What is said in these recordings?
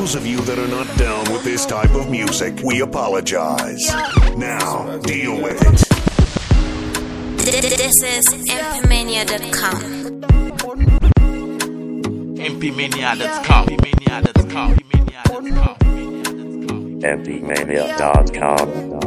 those of you that are not down with this type of music, we apologize. Now, deal with it. This is mpmania.com. mpmania.com. mpmania.com.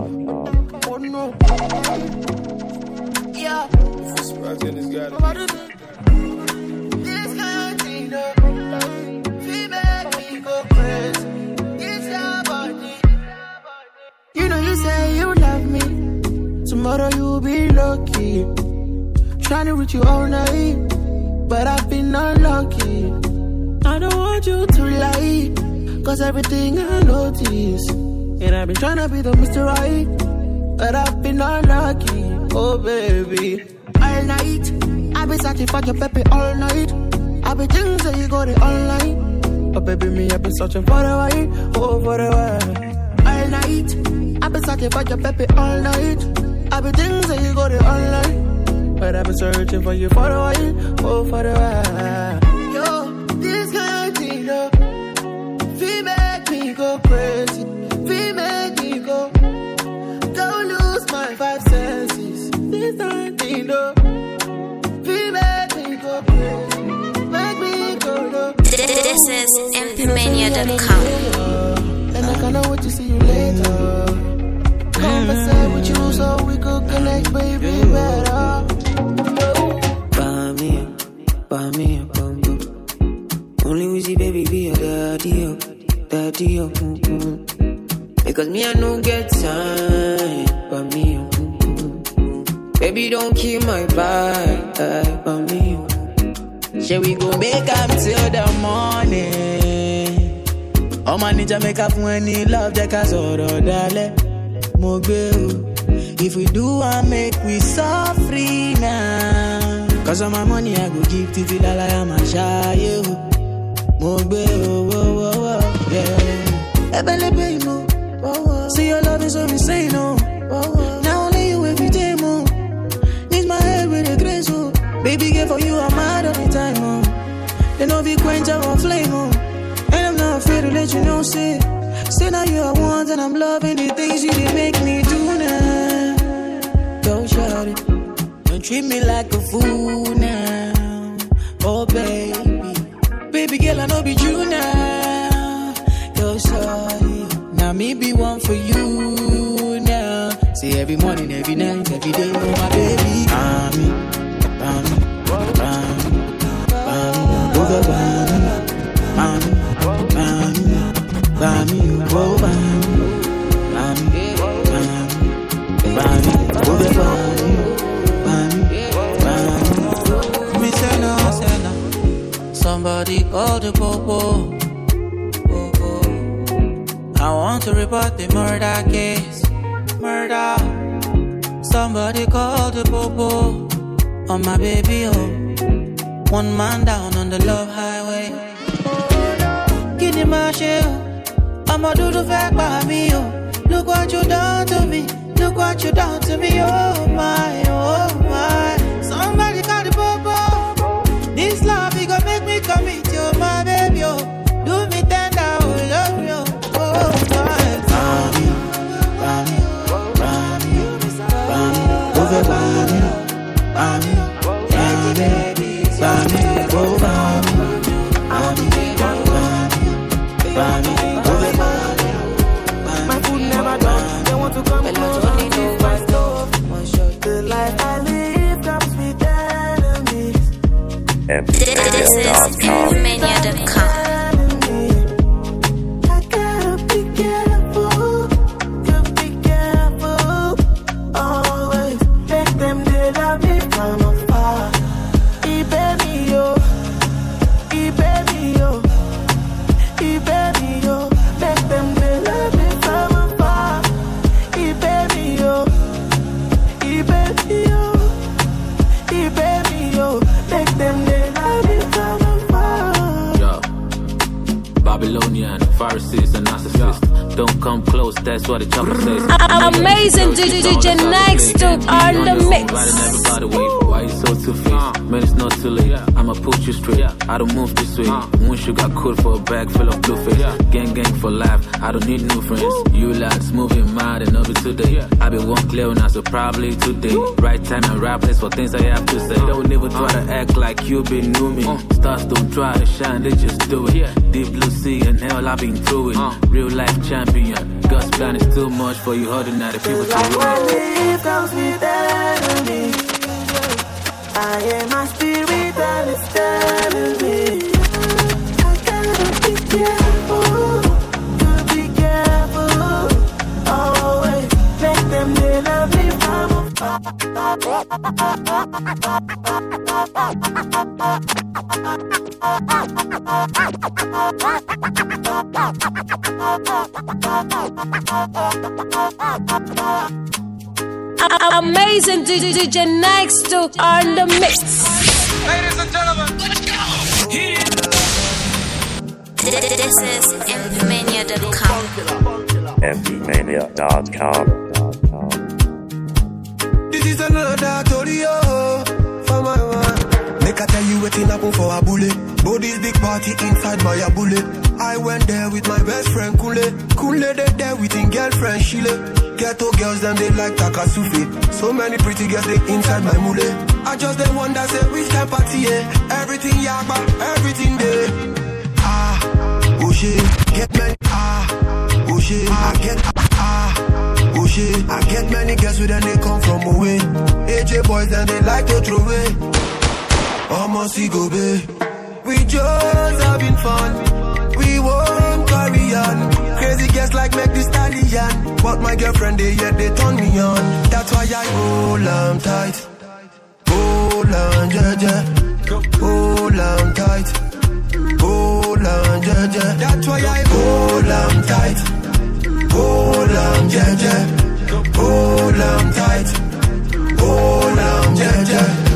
You know you say you love me. Tomorrow you'll be lucky. Trying to reach you all night, but I've been unlucky. I don't want you to lie, cause everything I notice. And I've been trying to be the Mr. Right, but I've been unlucky. Oh baby, all night I've been searching for your baby all night. I've been thinking that you got it online, but baby me I've been searching for the right, oh for the right. All night I've been searching for your baby all night. I've been thinking that you got it online, but I've been searching for you for the right, oh for the right. Yo, this kind of thing, no, we make me go crazy, we make me go. Don't lose my five senses. This kind of thing, no, we make me go crazy, make me go low. This is mpmania.com. And I cannot wait to see you later. Conversate with you so we could connect, baby, better. Buy me a bumble. Only we see baby be your daddy up, daddy up. Because me I don't get time. Buy me a bumble. Baby don't kill my vibe. Buy me a bumble. Shall we go make up till the morning? Oh my ninja make up when he love the casoro dale. If we do, I make we so free now. Cause all my money I go give to till I am a shy. Yeah. See your love is so insane, no. Now only you every day, mo. Need my head with a grace, oh. Baby, girl, for you, I'm mad all the time, oh. They know we quench our flame, oh. And I'm not afraid to let you know, say now you are one and I'm loving the things you did make me do now. Don't shout it. Don't treat me like a fool now. Oh baby, baby girl I know be true now. Don't shout it. Now me be one for you now. See every morning, every night, every day, oh my baby. Bami, over Bami, Bami, oh Bami, over Bami. Me say no. Somebody call the popo. I want to report the murder case. Murder. Somebody call the popo. On my baby, oh. One man down on the love highway. Give me my share. I'ma do the fact by me, oh. Look what you done to me. Look what you done to me, oh my, oh my. Somebody call the popo. This love, he gon' make me commit, oh my baby, oh. Do me tender, oh love you, oh my. Bami, over Bami, Bami, oh Bami, Bami, over Bami. My food never done. They want to come close to my stove. The life I live comes with enemies. This is mpmania.com. Pharisees and narcissists. Don't come close, that's what the chopper says. Amazing DJ next to on the mix. Why you so two-faced? man, it's not too late. I'ma put you straight. I don't move this way. One sugar coat for a bag full of blue face. Gang for life. I don't need new friends. You lads moving mad and over today. I been one clear now, so probably today. Right time and right place for things I have to say. Don't ever try to act like you been new me. Stars don't try to shine, they just do it. Deep blue sea and hell, I've been through it. Real life champion. God's plan is too much for you ordinary people to do. Life comes with enemy. I am my spirit and it's telling me I gotta be careful, gotta be careful. Always make them love me from Amazing DJ next to on the mix. Ladies and gentlemen, let's go. This is mpmania.com. mpmania.com. This is another Torio for my man. Make I tell you what's happen for a bullet. Body's big party inside my bullet. I went there with my best friend Kule. Kule they there with his girlfriend Shile. Ghetto girls them they like Takasufi. So many pretty girls they inside my mule. I just the one that say which kind party yeah. Everything yagba, everything there. Oh shit, get many oh shit, I get oh shit, I get many girls with them they come from away. AJ boys then they like to throw away. Almost go babe. We just having fun. We won't carry on. Crazy girls like make this stallion. But my girlfriend they yet they turn me on. That's why I hold on tight. Hold on, jaja. Hold on tight. Hold on, jaja. That's why I hold on tight. Hold on, jaja. Hold on tight. Hold on, jaja.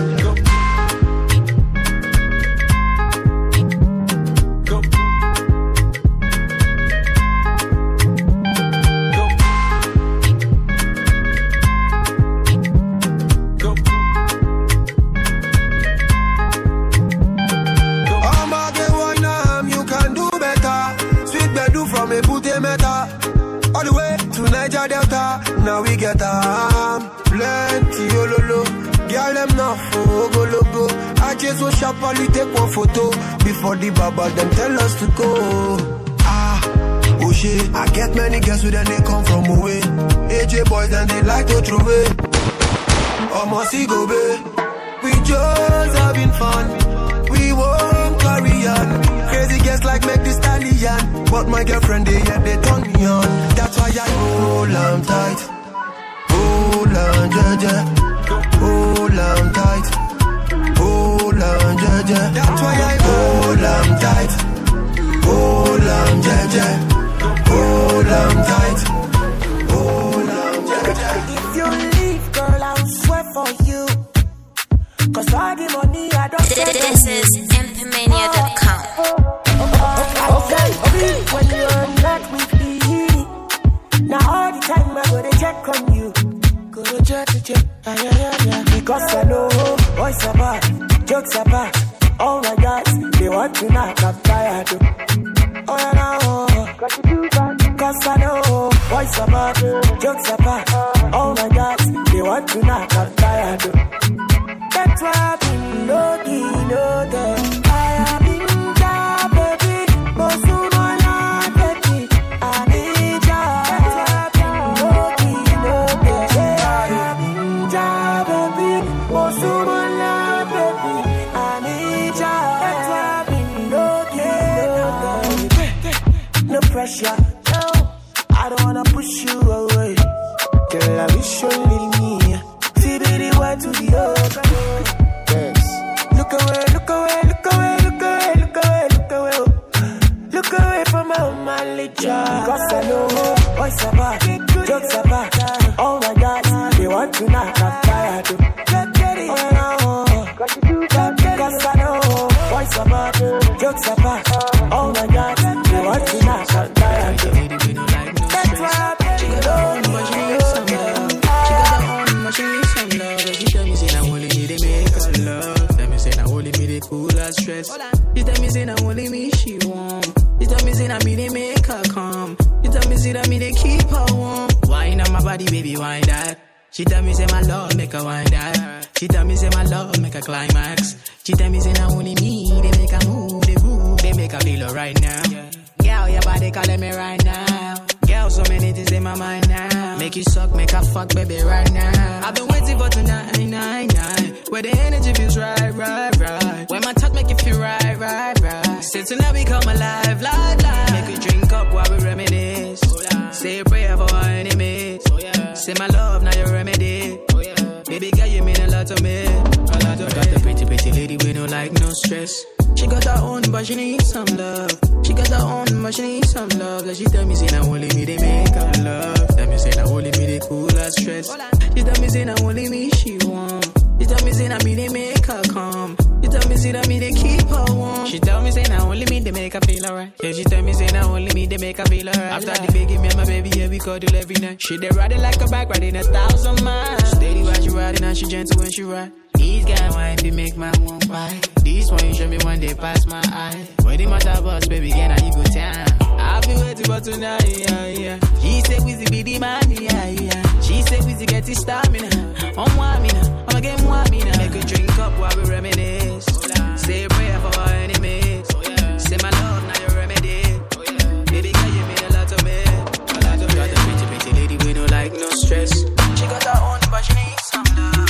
All the way to Niger Delta, now we get plenty ololo. Girl them now for go logo. I just so sharply take one photo before the baba them tell us to go. Oh shit, I get many girls with them they come from away. AJ boys and they like to throw away. Almost go babe. We just having fun. We won't carry on. Crazy girls like make this stallion. But my girlfriend they yet they turn me on. That's why I hold on tight. Hold on jaja. Hold on tight. Hold on jaja. That's why I hold on tight. Hold on jaja. Hold on tight. Hold on jaja. If you leave girl I'll swear for you. Cause all the money I don't get. This is mpmania.com. Okay. When you're not with me, now all the time I go to check on you. Go to check. Because I know boys are bad, jokes are bad. Oh my God, they want to knock up tired. Oh yeah, now got to do that. Cause I know boys are bad, jokes are bad. Oh my God, they want to knock up tired. That's why I've been looking, I have been down, baby. But soon I baby, I need ya. That's why I've been looking, I have been down, baby. But soon I baby, I need ya. That's why I've been looking, no pressure, no. I don't wanna push you away. Girl, I wish you leave me. See the way to the open. Look away, look away, look away, look away, look away, look away. Look away from my manly child. Cause I know boys are bad, jokes are bad. Oh my God, they want to knock up tired. Oh no, cause I know boys are bad, jokes are bad. Oh my God, they want to knock up tired. That's why I've been lonely. She got her own, but she needs some love. She tell me say I only need to make her love. Let me say cool her stress. You tell me say na only me she want. You tell me say na me they make her come. You tell me say that me they keep her warm. Wine on my body, baby, wine that. She tell me say my love make her wine that. She tell me say my love make her climax. She tell me say na only me they make her move, they groove, they make her feel alright now. Girl, your body calling me right now. Girl, so many things in my mind now. Make you suck, make her fuck, baby, right now. I've been waiting for tonight, where the energy feels right. When my touch make you feel right. Say tonight we come alive, live. Make you drink up while we reminisce. Say a prayer for our enemies. Say my love, now your remedy. Baby girl, you mean a lot to me. Got the pretty lady with no like, no stress. She got her own, but she needs some love. She got her own, but she needs some love. Like she tell me, say, now only me they make her love. Tell me, say, now only me they cool her stress. She tell me, say, now only me she want. She tell me, say, now me they make her come. She tell me, say, that me they keep her warm. She tell me, say, now only me they make her feel alright. Yeah, she tell me, say, now only me they make her feel alright. After the baby, me and my baby, yeah, we cuddle every night. She they ride it like a bike, riding 1,000 miles. Steady while she riding and she gentle when she ride. These guys wine be make my one bite. This one you show me one day pass my eye. When the matter bus, baby, can I go down? I've been waiting for tonight, yeah. She said we be the man, yeah. She said we get his stamina. I'ma get one mina. Make a drink up while we reminisce. Say a prayer for our enemies. Say my love, now your remedy. Baby girl, you mean a lot to me. Got the pretty lady with no like, no stress. She got her own, but she needs some love.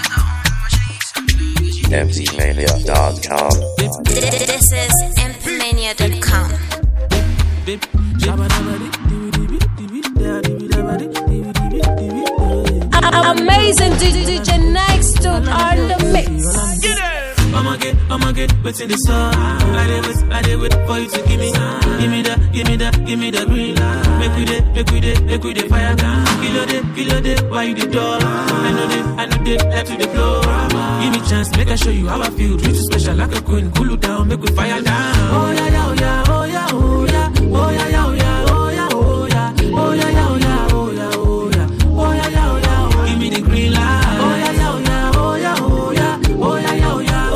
MCMania.com. This is MPMania.com. Amazing DJ Next on the mix. I'ma get what's in the sun. I did wait for you to give me the green light. Make we the fire down. Kill the, why you the door? I know they left to the floor. Give me chance, make I show you how I feel. Treat you special like a queen, cool you down, make we fire down. Oh yeah, oh yeah, oh yeah, oh yeah, oh yeah, oh yeah, oh yeah, oh yeah, oh yeah, oh yeah, oh yeah, oh yeah, oh yeah, oh yeah. Give me the green light. Oh yeah, oh yeah, oh yeah, oh yeah, oh yeah, oh yeah.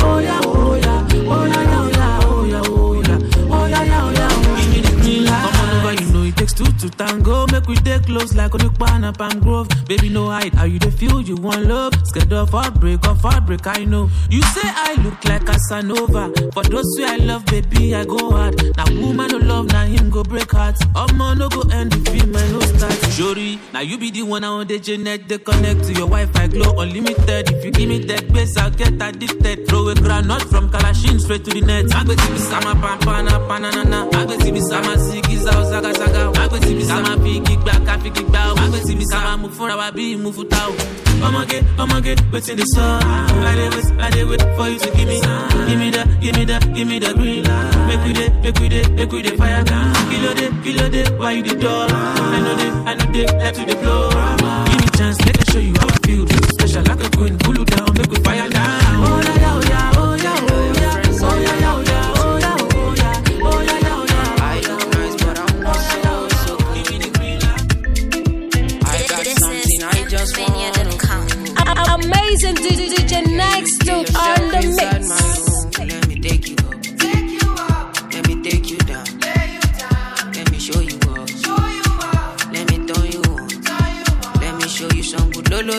To tango, make we take close like on the Pana Palm Grove. Baby, no hide, how you dey feel? You want love? Scared of heartbreak, I know. You say I look like Casanova. For those who I love, baby, I go hard. Now woman no love, now him go break hearts. Man no go end the film, I no start. Jory, now you be the one on the Janet. They connect to your Wi-Fi glow unlimited. If you give me that base, I'll get addicted. Throw a granite from Kalashin straight to the net. I go to be sama pampana panana. I go to be sama sigiza saga saga. I go to be sama piggy back, I pick it down. I go to be sama move for our be move it out. I'ma get what's in the sun. I did wait for you to give me the green light. Make we the fire down. Kill the, why you the door? I know they left to the floor. Give me chance, make I show you how I feel. Special like a queen, pull you down, make we fire down. Oh yeah, oh yeah, oh yeah, oh yeah, oh yeah, oh yeah, oh yeah, oh yeah, oh yeah, oh yeah. I am nice, but I'm not so give me the green light. I got something I just want. Amazing DJ Next on the mix. Let me take you up. Let me take you down. Let me show you up. Let me turn you on. Let me show you some good lo.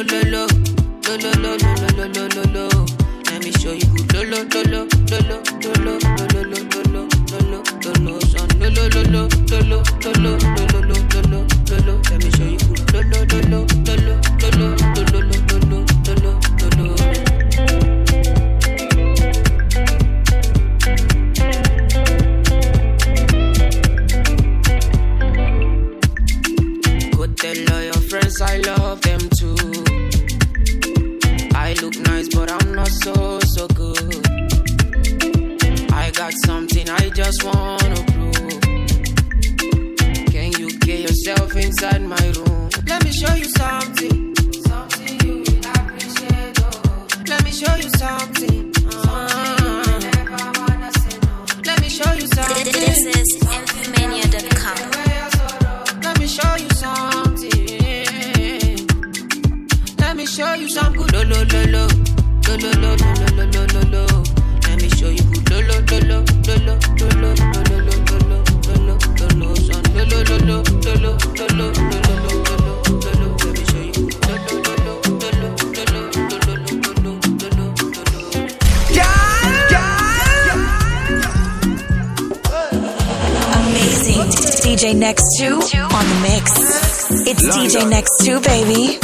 Let me show you good lo. Son lo. Let me show you good lo. Go tell all your friends I love them too. I look nice, but I'm not so good. I got something I just wanna prove. Can you get yourself inside my room? Let me show you something you will appreciate. Oh. Let me show you something. You never wanna say no. Let me show you something. This is MPMania.com. Let me show you something. Let me show you some good lo. Let me show DJ Next 2 on the mix. It's DJ Next 2, baby.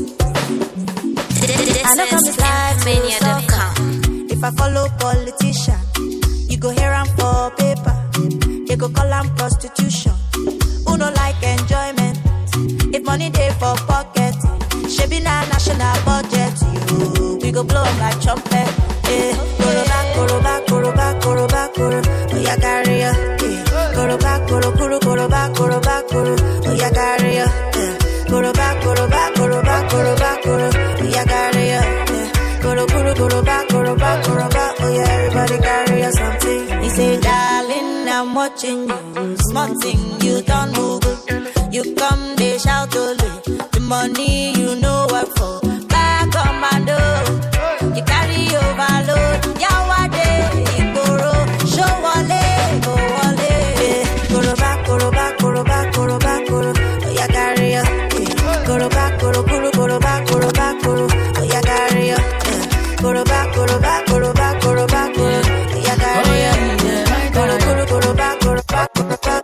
This is Mania.com. If I follow politician, you go hear am for paper. They go call am prostitution. Who no like enjoyment? If money dey for pocket, shebi na national budget. You, we go blow am like trumpet. Koroba, koroba, koroba, koroba, koro. Oh yeah, carry ya. Koroba, koro, koro, koroba, koroba, koro. Oh yeah, carry ya. Koroba, koroba, koroba, koroba, koro. Oh yeah, carry ya. Koro, koro, koroba, koroba, koroba. Oh yeah, everybody carry ya something. He say, darling, I'm watching you. Small thing, you don't move. You come, they shout only. The money you know what for. Back commando. You carry overload. Yawade, Igoro. Show wale, go wale. Koroba, koroba, koroba, koroba, koro. Oh yeah, carry ya. Koroba, koro, koro, koroba, koroba, koro. Oh yeah, carry ya. Koroba, koroba, koroba, koroba, koro. Oh yeah, carry ya. Koro, koro, koroba, koroba, koroba.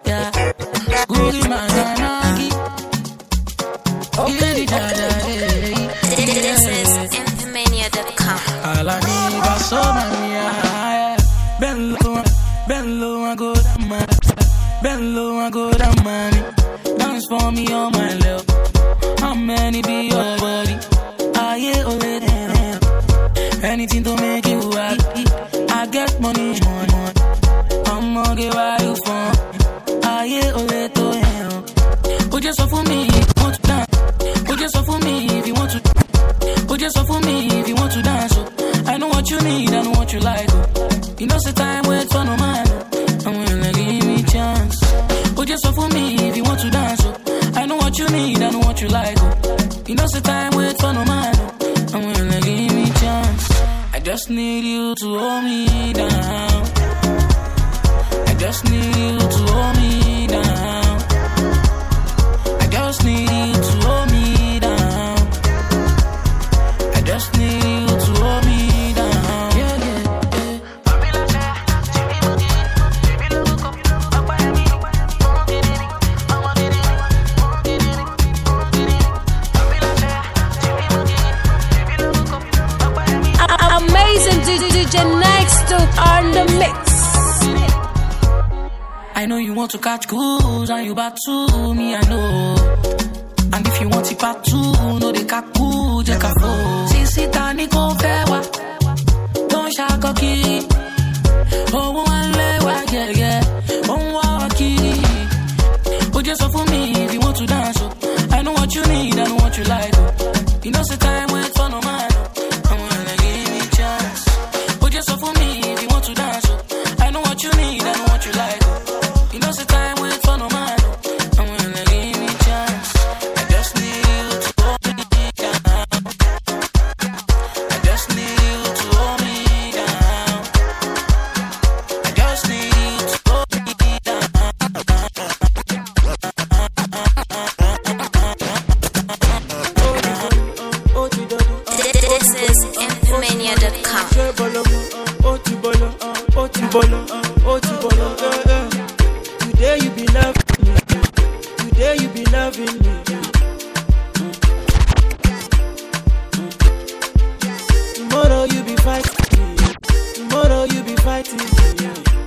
This is Impomania.com. All I need is some money. Bend low and go down, man. Bend low and go down, money. Dance for me on my love. How many be your body? I ain't already there. Anything to make you happy. I get money, money. I'ma get where you from. I ain't already there. Oh, just for me, want to dance. Oh, just for me if you want to. Oh, just for me if you want to dance. Oh, I know what you need, I know what you like. Oh, you know, say time wait for no man. I'm gonna give me chance. Oh, just for me if you want to dance. Oh, I know what you need, I know what you like. Oh, you know, say time wait for no man. I'm gonna give me chance. I just need you to hold me down. I just need you to hold me down. I just need you to hold me down. I just need you to hold me down. Yeah, yeah, yeah. Amazing DJ Next 2 on the mix. I know you want to catch cruise and you back to me, I know. And if you want to part two, no they kaku, je kafo. Sisi tani ko fewa, don't shaka ki. Oh one lewa, yeah yeah. Oh waki. Oh just for me if you want to dance. Oh, I know what you need, I know what you like. Oh, you know say time wait for no man. I'm gonna give me chance. Oh just for me if you want to dance. Oh, I know what you need, I know what you like. Oh, you know say time wait for no man. I'm gonna give me chance. I just need you to hold me down. I just need you to hold me down. I just need you to hold me down. This is Impomania.com. Today you be loving me. Today you be loving me. Tomorrow you be fighting me. Tomorrow you be fighting me.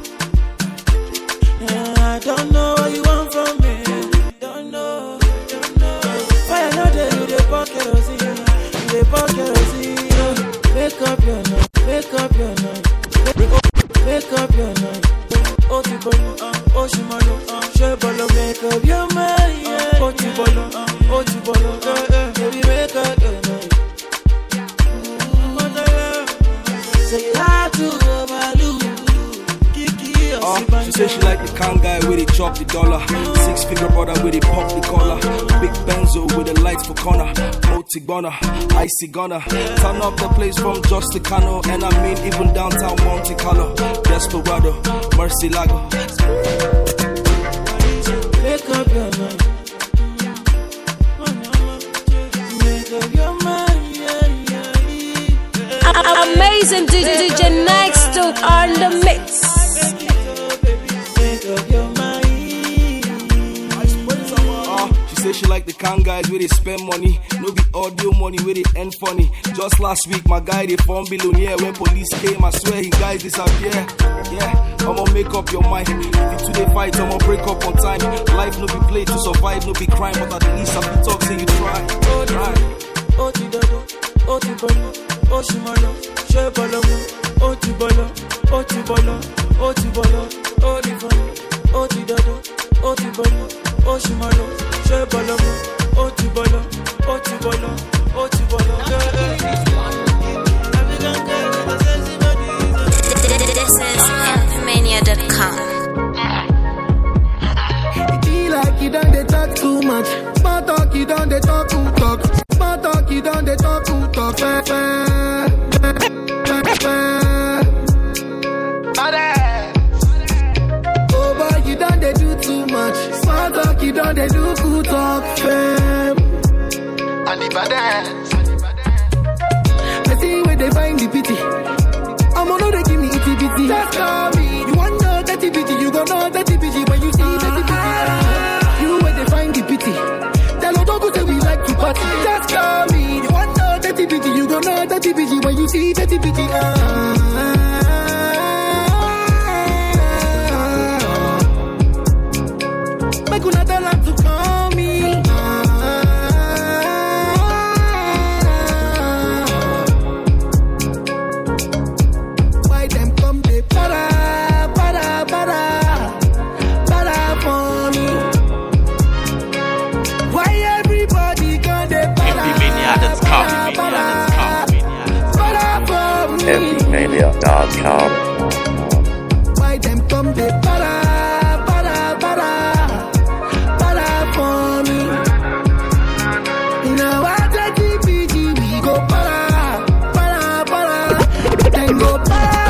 I don't know what you want from me. Don't know. Fire no day you dey pour kerosene. You dey pour kerosene. Wake up your night. Wake up your night. Wake up your night. Oh Tibolo, oh Shimano, Shebolo, make up your mind. Oh Tibolo, baby wake up your night. Say you have to overlook. She said she like the kind guy where they chop the dollar. 6-figure brother where they pop the collar. Big Benzo with the lights for corner. Multi gunner, icy gunner. Turn up the place from Justicano. And I mean even downtown Monte Carlo. Desperado, Mercy Lago. Make up your mind. Make up your mind, yeah. Amazing DJ Next 2 on the mix. Make up your mind. like the kind guys where they spend money. No be audio money where they end funny. Just last week, my guy, they found billionaire. When police came, I swear he guys disappear. Yeah, I'ma make up your mind. If you today fight, I'ma break up on time. Life no be play to survive, no be crime. But at least I be talk, say you try. Try. Oti dodo, oti bolo, oti malo, she bolo mo. Oti bolo, oti bolo, oti bolo, oti bolo, oti dodo, oti bolo, oti malo, she bolo mo. Oti bolo, oti bolo, oti bolo. This is impmania.com. It be like you done they talk too much. Small talk, you done they talk too talk. Small talk, you done they talk too talk. Oh boy, you done they do too much. Small talk, you done they do good talk. And if I dance, I see where they find the pity. I'm gonna they give me itty bitty. Just call me. You want know that bitty, you gon' know that bitty when you see that bitty. You where they find the pity. Tell Odogu say we like to party. Just call me. You want know that bitty, you gon' know that bitty when you see that bitty. Make una tell her to call me. Why them come they para for me? Why everybody come they para for me? impmania.com. Why them come they para for me? Now I take the PG, we go para. Then go para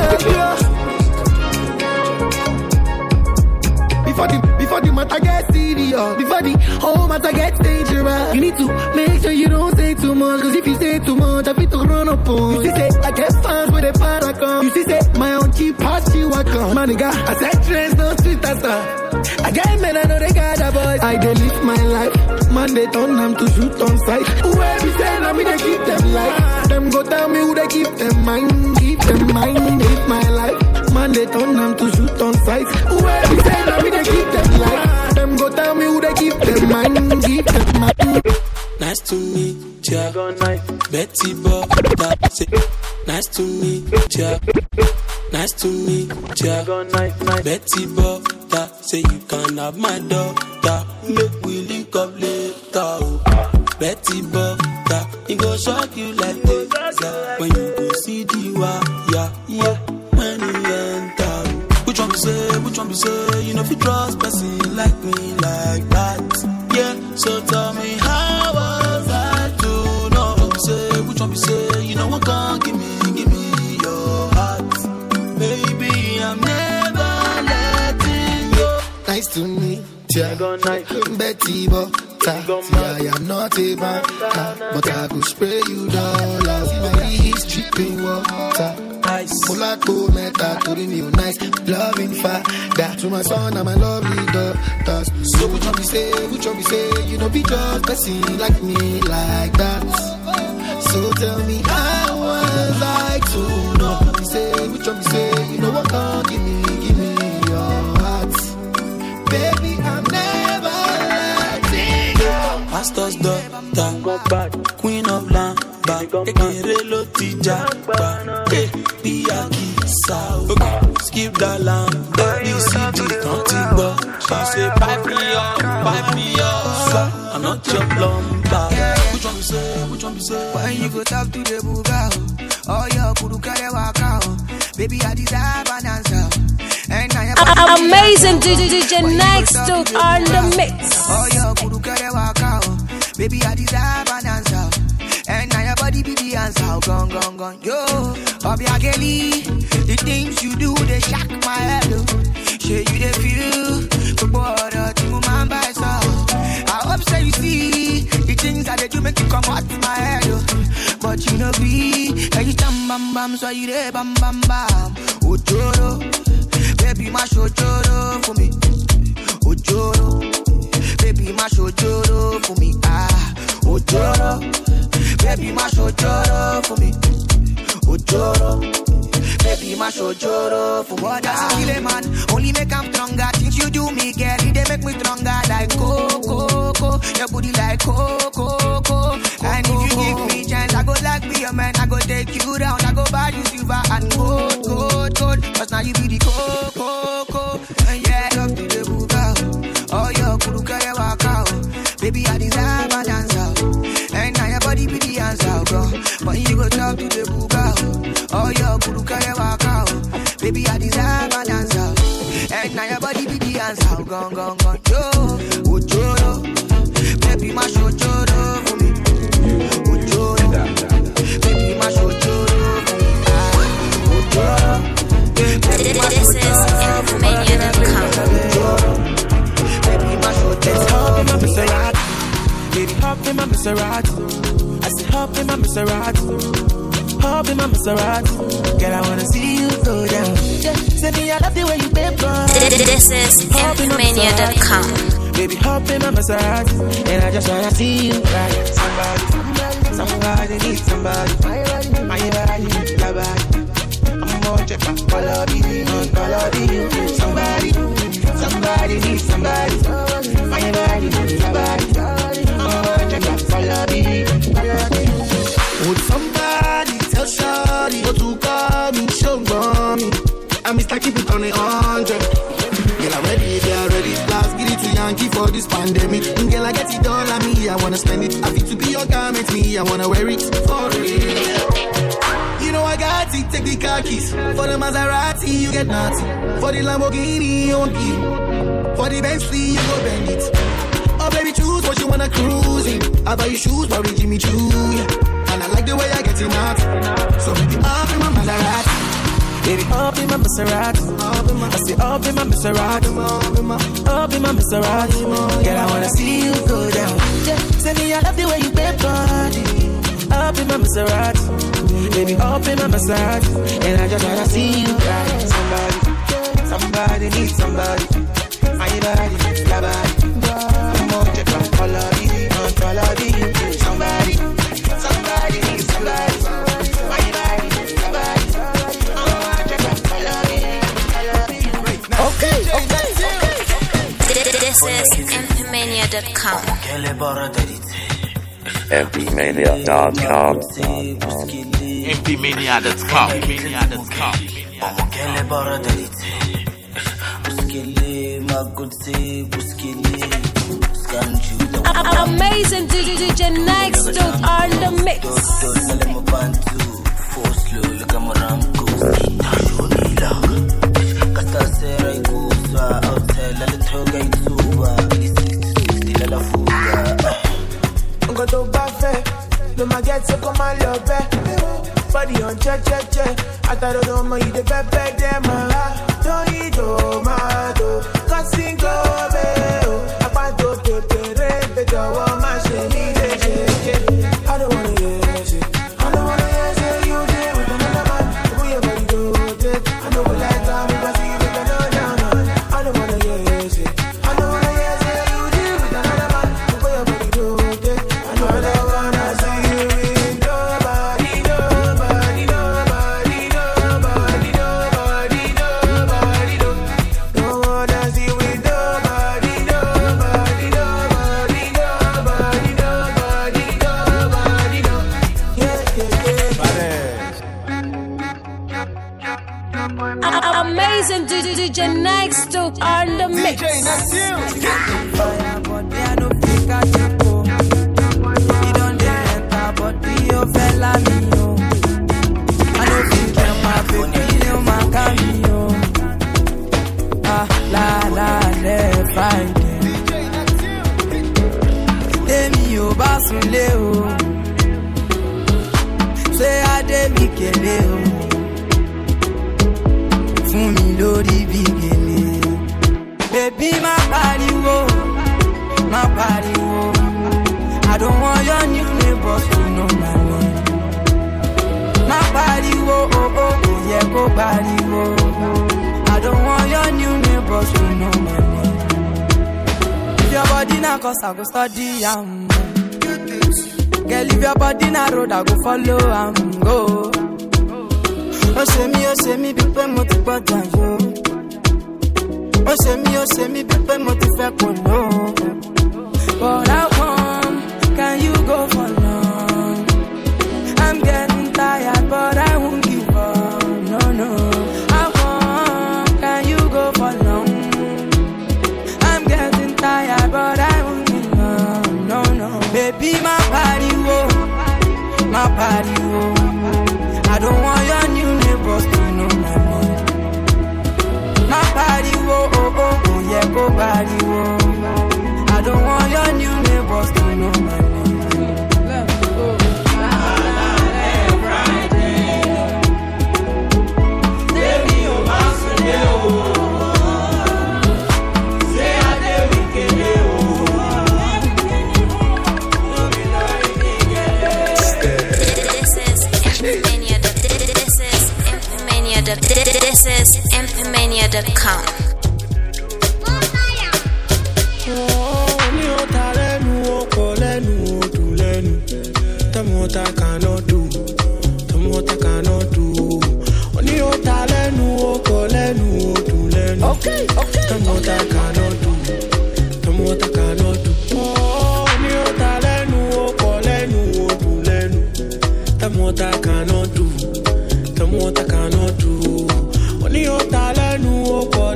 for you. Before the matter gets serious, before the whole matter gets dangerous, you need to make sure you don't say too much. Cause if you say too much, I feel to run up on. You see say, I get fans with a para come. You see say, my own cheap past you I come. Man nigga, I said trends no street as I get men, I know they got a boys. I dey live my life. Man, they turn them to shoot on sight. Whoever be saying, I mean, they keep them life. Them go tell me who they keep them mind. Keep them mind, live my life. Man, they turn them to shoot on sight. Whoever be saying, I mean, they keep them life. Them go tell me who they keep them mind. Keep them mind. Nice to meet ya, Betty Butter. Nice to meet ya. Nice to meet ya, Betty Butter. Say you can have my daughter. Make we link up later. Betty Butter, it go shock you like this. Yeah. When you go see the wire, yeah. When you enter, which one be say? You know if you trust person like me like that, yeah. So tell me how was I to know? Which one be say? You know what can't give me your heart, baby. I'm never letting go. Nice to meet ya, Betty Butter. I am not a banker, but I could spray you dollars. He's dripping water. Nice. Mulako meta to the new nice. Loving fire. That to my son and my lovely daughters. So which one we say? You know be just person like me like that. So tell me how was I to know? Which one we say? You know what can't give me your heart, baby. I'm never letting go. Pastor's daughter, Queen of Lamba, Ekere Lotija, Biaki Sao, skip the lamb, BCG, don't think about. She say, pipe me up, I'm not your plumber. Which one be say? When you go talk to the buga, oh, your kuru kare waka, baby, I deserve an answer. Amazing DJ next to on the mix. Oh, your kuru kare waka, baby, I deserve an answer. And now your body be the answer. Gone. Yo, Obiageli, the things you do, they shock my head. Show you the feel, the border to my by so. I hope so you see the things that they do make you come out my head. But you know be, and you bam bam, so you there bam bam bam. Ojoro, baby, my ojoro for me. Ojoro, Baby, my shojoro for me. Ah, ojoro. Baby, my shojoro for me. Ojoro. Baby, my shojoro for me. What does it kill a man? Only make him stronger. Things you do me, girl, they make me stronger. Like coco, your booty like coco. And if you give me chance, I go like be a man. I go take you down. I go buy you silver and gold. Cause now you be the coco. And yeah, love to the buga. Oh, your kuruka ya waka. Baby, I deserve a dance out. And now your body be the answer, bro. But you go talk to the buga. Oh, your kuruka ya waka. Baby, I deserve a dance out. And now your body be the answer. Gone. Yo, ojoro. Baby, my shojoro for me. Ojoro. Baby, my shojoro for me. Ojoro. Baby, my shojoro. Baby, my shojoro. Baby, hop in my Maserati. I said hop in my Maserati. Hop in my Maserati. Girl, I wanna see you go down. Yeah, say me I love the way you paper. This is Infomania.com. Baby, hop in my Maserati. And I just wanna see you ride. Somebody needs somebody. My body needs your body. I'm gonna check my follow you. Somebody needs somebody. My body needs your body. Would somebody tell Shawty what to call me, show me? I'm Mr. Keep it on 100. Girl, I'm ready, they're ready. Last, get it to Yankee for this pandemic. Girl, I get it all on me, I wanna spend it. I feel to be your garment, me, I wanna wear it for real. You know I got it, take the car keys. For the Maserati, you get naughty. For the Lamborghini, you won't give. For the Bentley, you go bend it. Oh baby, choose what you wanna cruise in. I buy you shoes, but we Jimmy Choo. And I like the way I get it out. So baby, up in my Maserati. Baby, up in my Maserati. I say up in my Maserati. Up in my Maserati. Girl, I wanna see you go down. Yeah, say me I love the way you bend body. Up in my Maserati. Baby, up in my Maserati. And I just wanna see you ride. Somebody needs somebody. My body needs your body. Somebody needs somebody. Okay. This is Infomania.com. Infomania.com. Amazing DJ next to on the mix. Body on check. I thought I don't know you the back them. Don't eat tomato. Casting go. I want to prepare the woman. I don't wanna hear shit. I don't wanna hear say you did with another man. Who you body do it? I know what like time if I see you with another man. I don't wanna hear shit. I don't wanna hear say you did with another man. Who you body do it? I know I don't wanna see you with nobody. Don't wanna see you with nobody. Amazing DJ next to on the mix. Say I did me fún mi lórí bí gèlè. Baby, má pariwo. I don't want your new neighbors to know my name. Má pariwo, kò yẹ kó pariwo. I don't want your new neighbors to know my name. If your body na now cause I go study, girl, if your body na road, I go follow, go. Oh, say me, big pen, mo ti gbọ́dọ̀ yo. Oh, say me, big pen, mo ti fẹ́ kò no. But how come, can you go for long? I'm getting tired, but I won't give up, no. How come, can you go for long? I'm getting tired, but I won't give up, no. Baby, my body, I don't want your new neighbors to know my name. My body, oh, yeah, go body, I don't want your new neighbors to know my name. Let's go. This is impmania.com. What I cannot do, what I cannot do. Only what I learn, okay. What I cannot do, what I cannot do. Only what I learn, what I cannot do, what I cannot do. Only what I learn, what I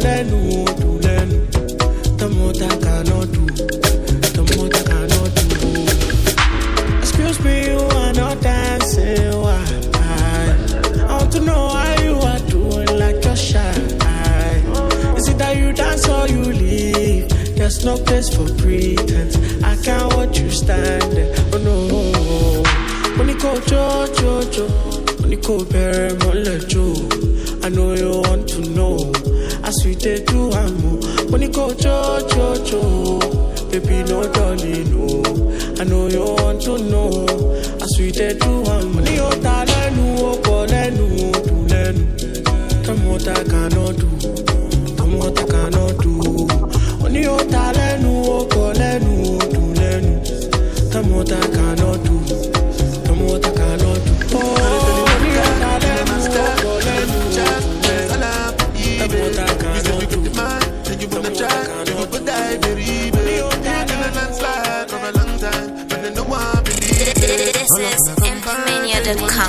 cannot do, what I cannot do. Excuse me, you are not dancing. Why? I want to know how you are doing, like you're shy. Is it that you dance or you leave? There's no place for pretense. I can't watch you stand there. Oh no. When you go Jojo, when you go Perry Molejo, I know you want to know. As we they do, when you go Jojo, baby, no darling, no. I know you want to know. As we they do, when you talent, what I cannot do, what I cannot do. When you talent, what I cannot do, what I cannot do. Oh, This is impmania.com.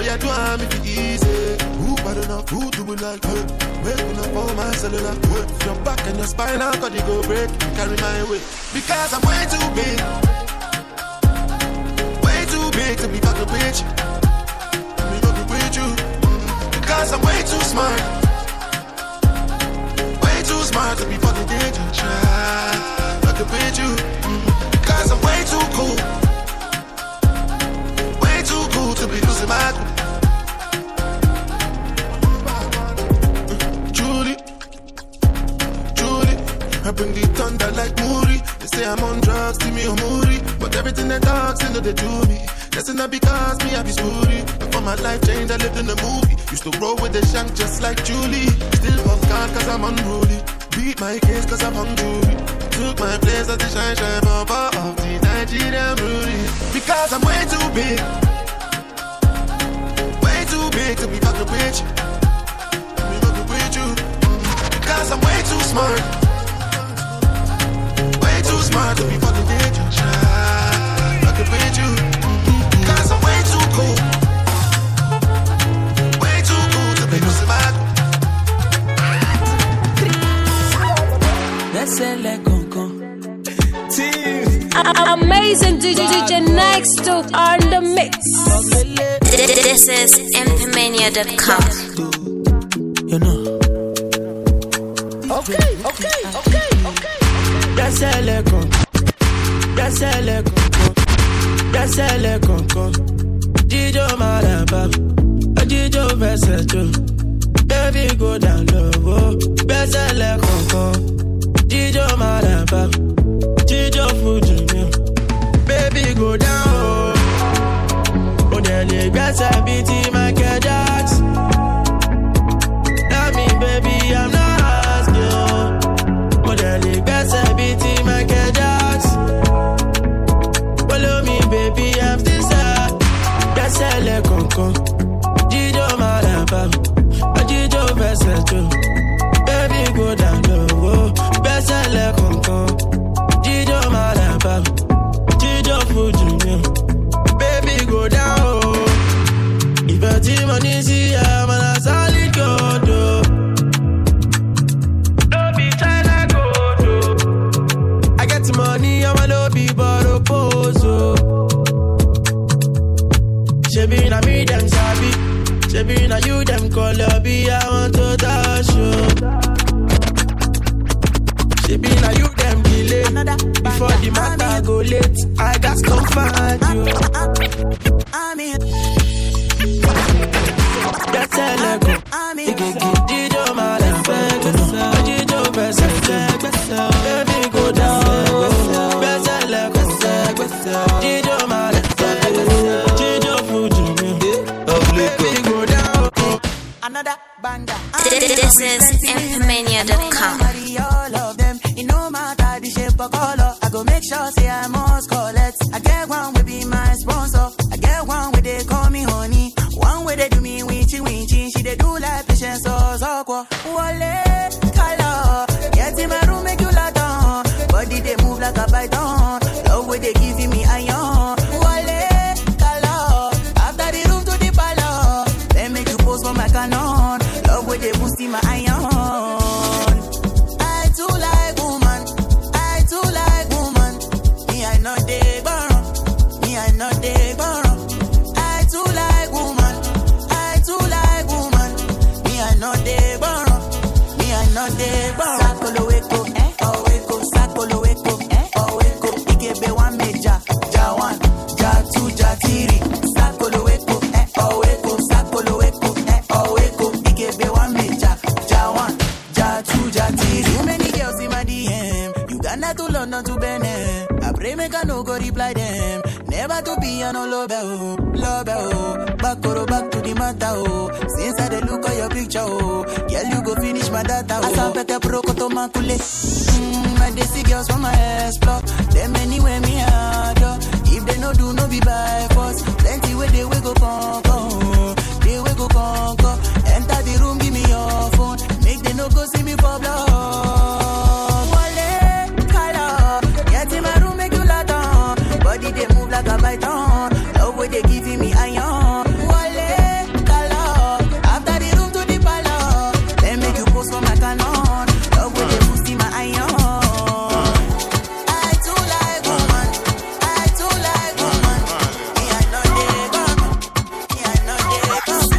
Who do we like her? Waking up on my cellular. Your back and your spine, how could you go break? Carry my weight. Because I'm way too big. Way too big to be fucking with you. Me fucking with you. Because I'm way too smart. Way too smart to be fucking with you. Try fucking with you. Because I'm way too cool. Way too cool to be losing my cool. I bring the thunder like Moody. They say I'm on drugs, see me on Moody. But everything they talk, still they do me. That's not because me, I be smoothie. Before my life changed, I lived in a movie. Used to roll with the shank just like Julie. Still fuck God cause I'm unruly. Beat my case cause I'm hungry. Took my place as the shine papa of the Nigerian Rudy. Because I'm way too big. Way too big to be fucking with you. Me fucking with you. Because I'm way too smart. Too smart to be fucking with you. Fucking with you. Cause I'm way too cool. Way too cool to be losing my cool. Amazing DJ Next to on the mix. This is impmania.com. You know. Okay. Dasele konko, Jijo maraba, Jijo vesejo, baby go down low. Dasele konko, Jijo maraba, Jijo fuji, baby go down. Odele gasa biti my kedat. Tell me baby I'm not asking. Odele gasa biti my kedat. mommy. Dijo male, dijo bese, baby go down, bese le, dijo male, dijo fuji, baby go down. Another banda. This is Impemania.com. All of them, it no matter the shape or color. I go make sure say I must collect. I get one will be my sponsor. I get one where they call me honey. One where they do me winchy winchy. She they do like patience or Zokwa. Wale, color. Get in my room, make you lot on. Body they move like a python. Love where they giving me iron. Wale, color. After the room to the parlor. Then make you pose for my canon. Love where they boosting my iron. I too like woman. I too like woman. Me I not dey borrow. Me I not dey borrow. I too like woman. I too like woman. Me I not dey borrow. Me I not dey borrow. Sakolo weko, oh weko. Sakolo weko, oh weko. Ikebe one meja, ja one, ja two, ja three. Sakolo weko, oh weko. Sakolo weko, oh weko. Ikebe one meja, ja one, ja two, ja three. Too many girls in my DM. Uganda to London to Benin. I pray make I no go reply them. Never to be on no love oh. Back to the matter oh. Since I dey look at your picture oh. Girl you go finish my data oh. Asa pete proko to makule. My desi girls from my explore. Them anywhere me adore. If they no do no be by force. Plenty way they will go conquer. They will go conquer. Enter the room give me your phone. Make they no go see me for blood. Body they move like a python. Love where they giving me iron. Wale, color. After the room to the parlor. Then make you post for my canon. Love where they boosting my iron. I too like woman. I too like woman. Me I know they gone. Me I know they gone.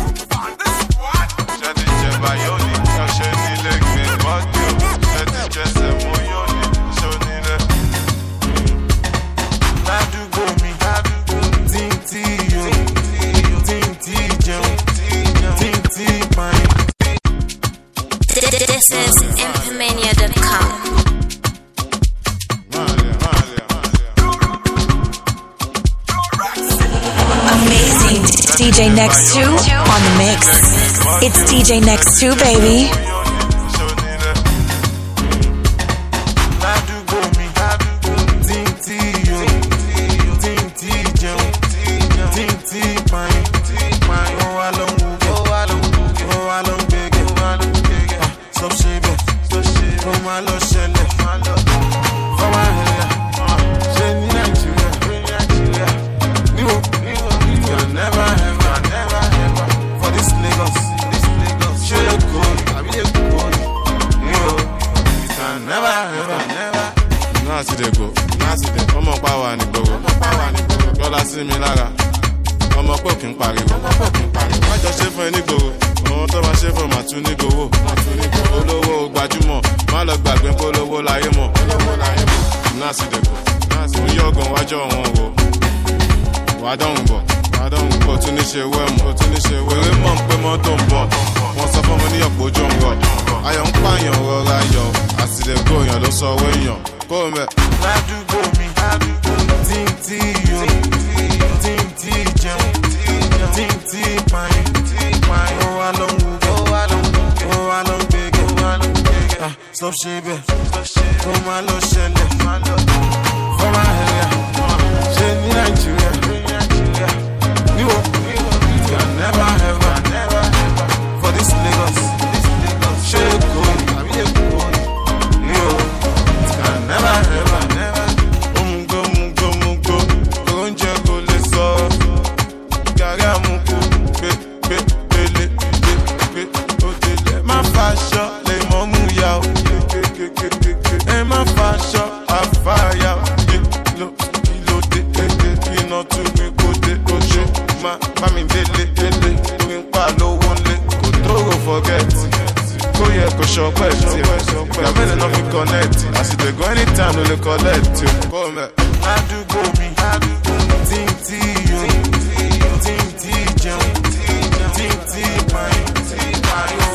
This is Impemania.com. Amazing. DJ Next 2 on the mix. It's DJ Next 2, baby. Stop shaving, for my love, for my hair, Jenny Nigeria. You can never ever for this Lagos. Shake good, you can never ever. Mungo, Konja go leso, Gaga mungo, my fashion, les moments yao. And my fashion, I fire. Kilo de, you know to me go de ojo. My mami dele, doing palo one go forget. Go yeah, go shop wet. I'm in enough connect. I see they go anytime, no they collect you. Go me, I do go me. Team T, you. Team T, Jam. Team T, mine.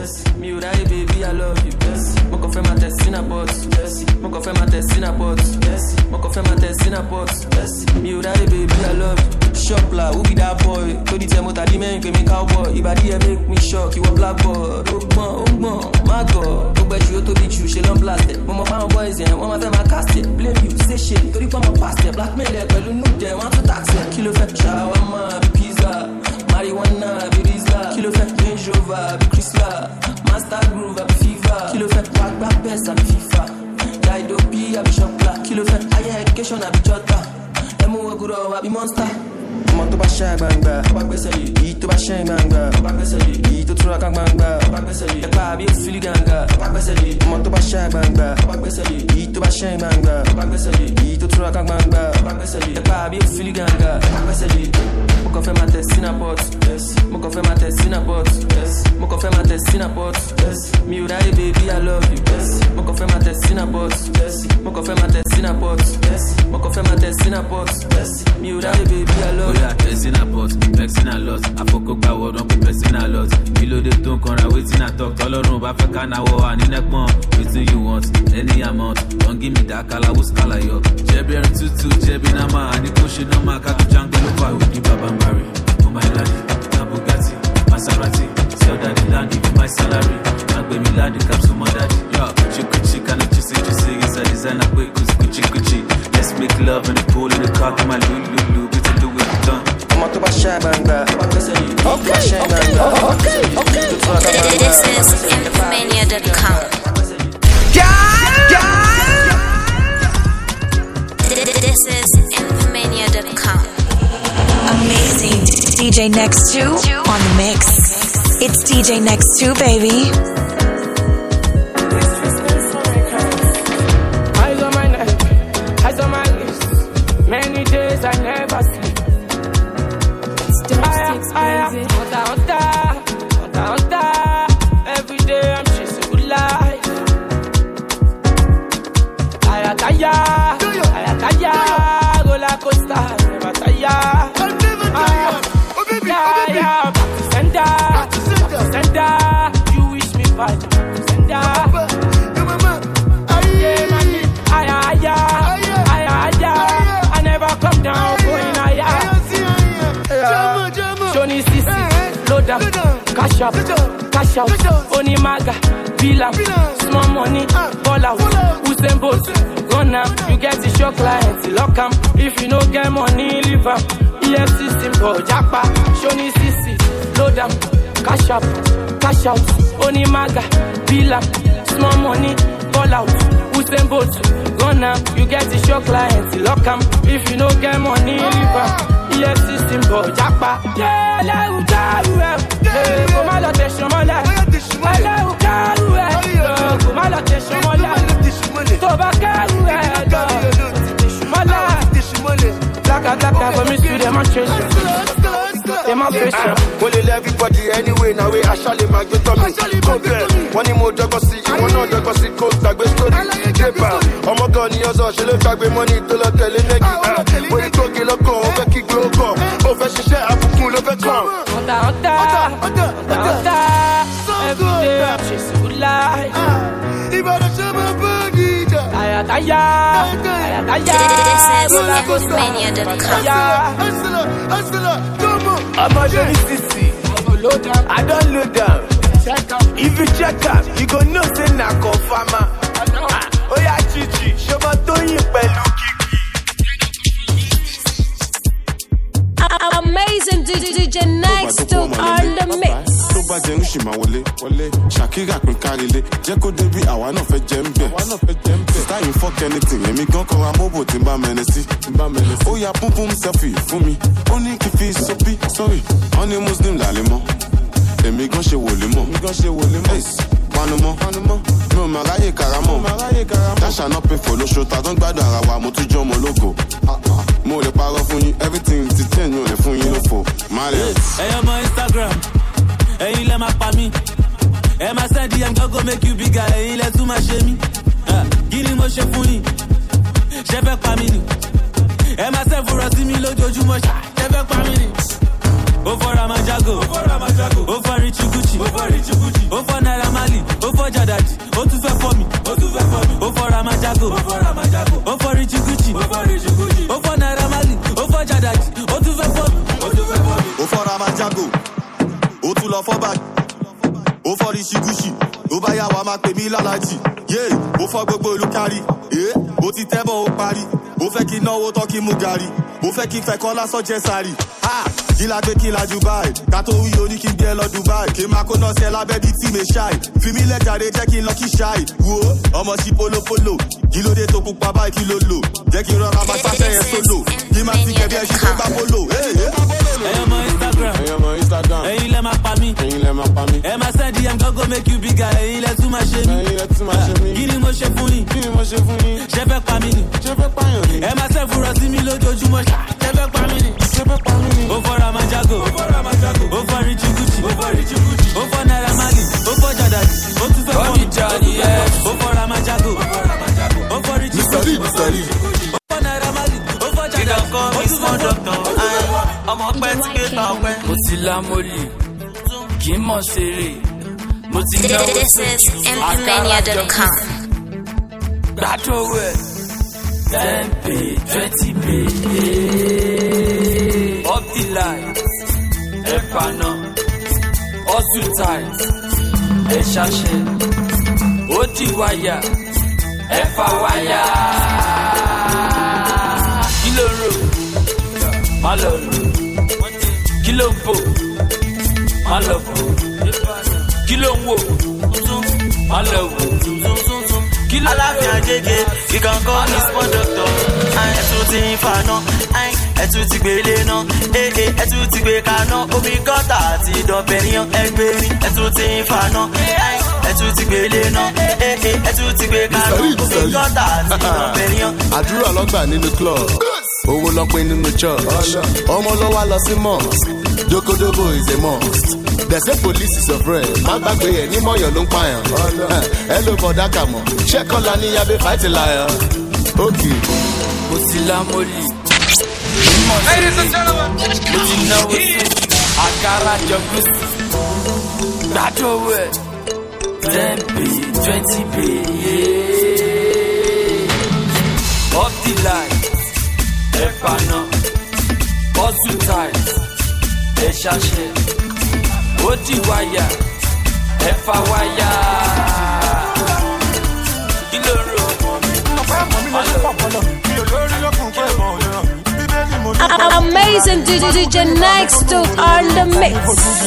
Me would I, baby, I love you. Mo confirm my test in a pot. Mo confirm my test in a pot. Mo confirm my test in a pot. Me would I, baby, I love you. Shop la, who be that boy? To the time, what I demand, me cowboy. If I did make me shock, you a blackboard. Oh, my God. Go back you to the true, she don't blast it. Mama found boys in, one of them I cast it. Blame you, say shit. To the point, my past it. Blackmail it, but you know them, want to tax it. Kilo fat, shawarma, be pizza. Marijuana, be Rizla. Kilo fat, Range Rover, be Chrysler. Master Groove, be FIFA. Kilo fat, black best, be FIFA. Dido P, be Shopla. Kilo fat, higher education, be Jota. Emo Guru, be Monster. Mo to ba shy banga, ba gbese yi. Yi to ba shy banga, ba gbese yi. Yi to tura kan banga, ba gbese yi. E pa bi fili ganga, ba gbese yi. Mo to ba shy banga, ba gbese yi. Yi to ba shy banga, ba gbese yi. Yi to tura kan banga, ba gbese yi. E pa bi fili ganga, ba gbese yi. Mo confirm my test in a pot. Mo confirm my test in a pot. Mo confirm my test in a pot. Me would I, baby, I love you. Mo confirm my test in a pot. Mo confirm my test in a pot. Mo confirm my test in a pot. Me would I, baby, I love you. Pressing a pot, vexing a lot. I forgot about what I'm pressing a lot. Below the don't come around waiting I talk. All around Africa now, and in a pump. Waiting you want, any amount. Don't give me that color, who's color yo. Jebby and tutu, Jebby Nama, and the pushing on my cat to jungle over with the Baba Mary. Oh my lady, Bugatti, Maserati. Sell that the land, give my salary. Now baby lad, the caps for my daddy. Yo, chick, and the juicy, it's a designer, quick, Gucci. Let's make love in the pool, in the car, come my Lulu, get to do it done. I'm to ba shy banga. Okay. This is Infomania.com. This is Infomania.com. Amazing. DJ Next 2 on the mix. It's DJ Next 2, baby. Eyes on my neck, eyes on my lips. Many days I never sleep. Hunter. Every day I'm chasing good life. Tire, roller coaster, never tire. Back to sender. You wish me back to sender. I never come down, going higher. Johnny Sisi, load up, cash out, Onimaga, Villa, small money, ball out, Usain Bolt, run am, you get the show client, lock am, if you no get money, leave am, EFC symbol, Japa, Johnny Sisi, load up, cash out, Onimaga, Villa, small money, ball out, Usain Bolt, run am, you get the show client, lock am, if you no get money, leave am. EFC symbol, Japa. Yeah, let you go. Come on, let us show my life. Let you go. Come on, let us show my life. Tobacco, my life. Black, for me, see demonstration. Well, everybody anyway, now we actually make you tell me. One more dog see, one other dog see, coast like we story. Oh my God, you're so she look like money to look at it. When you talk, you look over, kick you go. Over, she share up, cool over come. Every day I'm chasing good life. This is Infomania.com. I'm a Johnny Sisi. I don't load down. If you check out, you go know say na confirma. Oh yeah, Chichi, show my Tony pẹ̀lú Kiki. Amazing DJ Next 2 on the mix. Tó bá jẹun ṣì máa wọlé. Shakira pín kárílé. Jẹ́ kó débi àwa náà fẹ́ jẹ́ ń bẹ̀. Star you fuck anything. Èmi gan kọ́ra mọ́bò tí ń bá mẹ́ni sí. Ó yá púpùm selfie fún mi. Ó ní kí fi sopi, sorry. Wọ́n ní Muslim làlẹ́ mọ́. Èmi gan ṣe wòlé mọ́. Panumọ́. Mi ò máa ráyè karamọ́. Dáṣà náà pé fò lóṣù ta tó ń gbádùn ara wa. Mo tún jọ́ ọmọ ológo. Mo lè parọ́ fún yín. Everything ti tẹ̀ yín ò lè fún yín lófo. Ẹyọ mọ Instagram, ẹ̀yin lẹ máa pa mí. Ẹ máa send DM go make you bigger, ẹ̀yin lẹ tún máa ṣe mí. Kí ni mo ṣe fún yín? Ṣé fẹ́ pa mí ni? Ẹ máa send fúnra sí mi lójoojúmọ́, ṣé fẹ́ pa mí ni? Oh for Ramajago, oh for Richie Gucci, oh for Naira Marley, oh for Jadaji, oh to fair for me, oh for Ramajago, oh for Richie Gucci, oh for Naira Marley, oh for Jadaji, oh to fair for me, oh for Ramajago, oh to love for back, oh for Richie Gucci, oh by ya wa pe mi lalaji, yeah, oh for gbogbo olukari, oh ti tebo o pari, oh fẹ́ kí náwó tán kí mú gàrí, ó fẹ́ kí fẹ́ kọ́ lásán jẹ́ sáré. Kí la gbé kí la Dubai, ká tó wí oní kí n gbé lọ Dubai. Kí máa kó náà ṣe lábẹ́ bí tí mi ṣáì. Fi mí lẹ́jàre jẹ́ kí n lọ kí ṣáì. Wo ọmọ sí polopolo, kí ló dé tó pupa báyìí kí ló lò. Jẹ́ kí n rọra máa sáfẹ́ yẹn sólò. Kí máa ti kẹ̀bí ẹṣin tó gbá polo. Ẹ̀yin ọmọ Instagram, ẹ̀yin lẹ máa pa mí. Ẹ máa send DM go make you bigger, ẹ̀yin lẹ tún máa ṣe mí. Kí ni mo ṣe fún yín? Ṣé fẹ́ pa mí ni? Ẹ máa send fúnra sí mi lójoojúmọ́. Ṣé fẹ́ pa mí ni? Oh for Ramajago, oh for Richie Gucci, oh for Naira Marley, oh for Jadaji, oh to fair for me, oh for Ramajago, oh for Richie Gucci, oh for Naira Marley, oh for Jadaji, oh to fair for me. I'm a pet skater, Mozilla Molly, Kim Siri, Mozilla. This is infomania.com. That over 10p, 20p. Up the line, Epano, Osu tight, Eshashe, Oti wire, Efa wire, Kiloro, Maloro, Kilombo, Malobo, Kilombo, Malobo. Aláfíà gègé, you can call me sport doctor. Ẹ̀tún ti ń faná, ẹ̀tún ti gbélé náà. Ẹ̀tún ti gbé kaná, omi gọ́tà àti ìdọ̀bẹ̀ríyàn ẹgbẹ̀rin. Ẹ̀tún ti ń faná, ẹ̀tún ti gbélé náà. Ẹ̀tún ti gbé kaná, omi gọ́tà àti ìdọ̀bẹ̀ríyàn. Àdúrà lọ́gbà nínú club, owó lọ́pẹ́ nínú church. Ọmọ lọ́wọ́ lọ sí mosque, Jokodobo is a must. They say police is your friend. Má gbàgbé ẹ̀ ní mọ̀yàn ló ń pààyàn. Hello bọ̀dá kàmọ́, ṣé kọ́lá ní yabẹ́ fight lion? Okay. Mozilla Molly. Ladies and gentlemen, Mozilla Molly. Akara Jogusi. That over 10p, 20p. Up the line, Epano, Osu tight, Eshashe. Oti wire, Efa wire. Kiloro. Amazing DJ Next to on the mix.